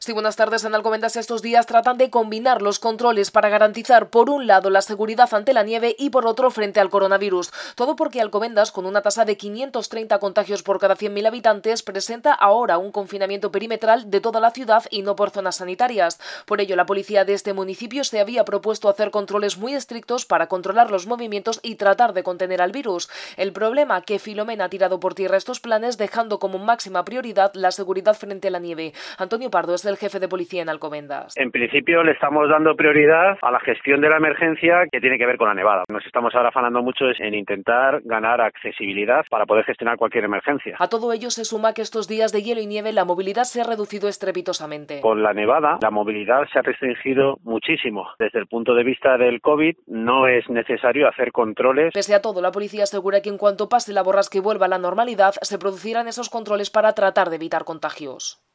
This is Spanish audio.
Sí, buenas tardes. En Alcobendas estos días tratan de combinar los controles para garantizar, por un lado, la seguridad ante la nieve y, por otro, frente al coronavirus. Todo porque Alcobendas, con una tasa de 530 contagios por cada 100.000 habitantes, presenta ahora un confinamiento perimetral de toda la ciudad y no por zonas sanitarias. Por ello, la policía de este municipio se había propuesto hacer controles muy estrictos para controlar los movimientos y tratar de contener al virus. El problema, que Filomena ha tirado por tierra estos planes, dejando como máxima prioridad la seguridad frente a la nieve. Antonio Pardo es el jefe de policía en Alcobendas. En principio le estamos dando prioridad a la gestión de la emergencia que tiene que ver con la nevada. Nos estamos ahora afanando mucho en intentar ganar accesibilidad para poder gestionar cualquier emergencia. A todo ello se suma que estos días de hielo y nieve la movilidad se ha reducido estrepitosamente. Con la nevada, la movilidad se ha restringido muchísimo. Desde el punto de vista del COVID, no es necesario hacer controles. Pese a todo, la policía asegura que en cuanto pase la borrasca y vuelva a la normalidad, se producirán esos controles para tratar de evitar contagios.